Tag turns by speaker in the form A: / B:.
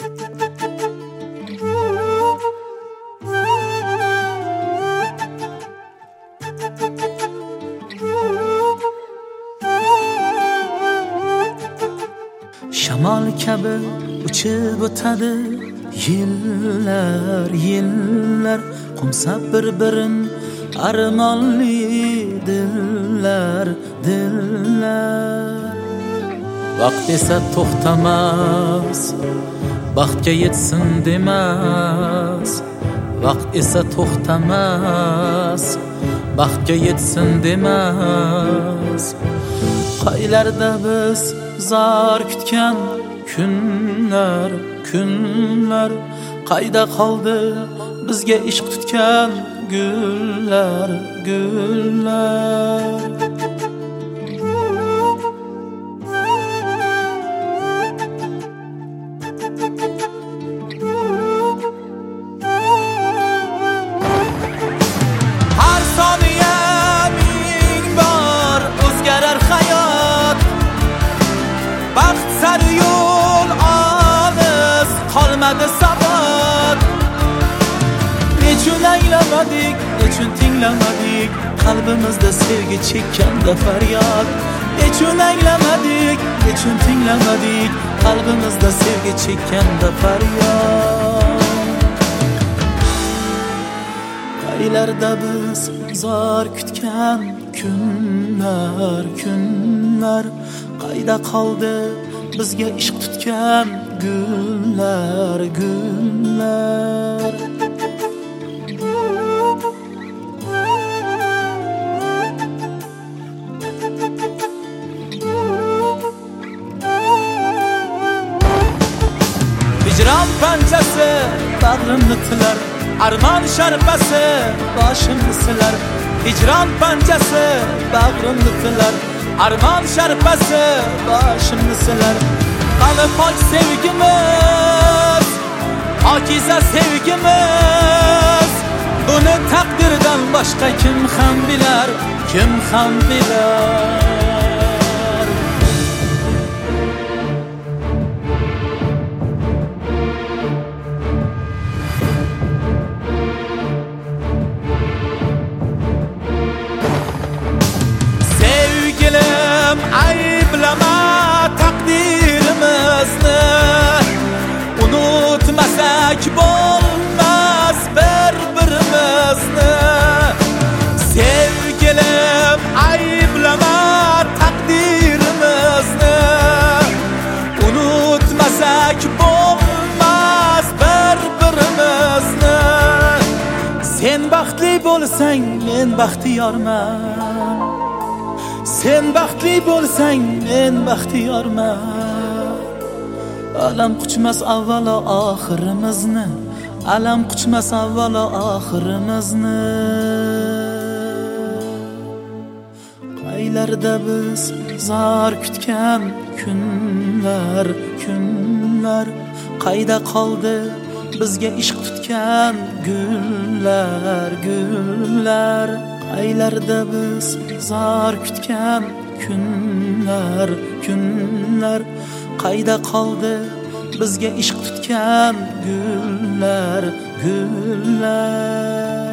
A: Shamol kabi uchib o'tadi yillar, yillar, qo'msab bir-birin armonli dillar, dillar. Vaqt esa to'xtamas, baxtga yetsin demas. Vaqt esa to'xtamas, baxtga yetsin demas. Qaylarda biz zor kutgan kunlar, kunlar, qayda qoldi bizga ishq tutgan gullar, gullar. Har soniya ming bor o'zgarar hayot. Baxt sari yo'l olis qolmadi sabot. Nechun anglamadik, nechun tinglamadik, qalbimizda sevgi chekkanda faryod. Nechun anglamadik, nechun tinglamadik, qalbimizda sevgi chekkanda faryod. Qaylarda biz zor kutgan kunlar, kunlar, qayda qoldi bizga ishq tutgan gullar, gullar. Hicran panjasi bag'rimni tilar, armon sharpasi boshimni silar. Hicran panjasi bag'rimni tilar, armon sharpasi boshimni silar. Qani pok sevgimiz, pokiza sevgimiz, buni taqdirdan boshqa kim ham bilar, kim ham bilar. Ayblama taqdirimizni, unutmasak bo'lmas bir-birimizni. Sevgilim, ayblama taqdirimizni, unutmasak bo'lmas bir-birimizni. Sen baxtli bo'lsang, men baxtiyorman. Sen baxtli bo'lsang, men baxtiyorman. Alam quchmas avvalo oxirimizni, alam quchmas avvalo oxirimizni. Qaylarda biz zor kutgan kunlar, kunlar, qayda qoldi bizga ishq tutgan gullar, gullar. Aylarda biz zor kutgan kunlar, kunlar, qayda qoldi bizga ishq tutgan gullar, gullar.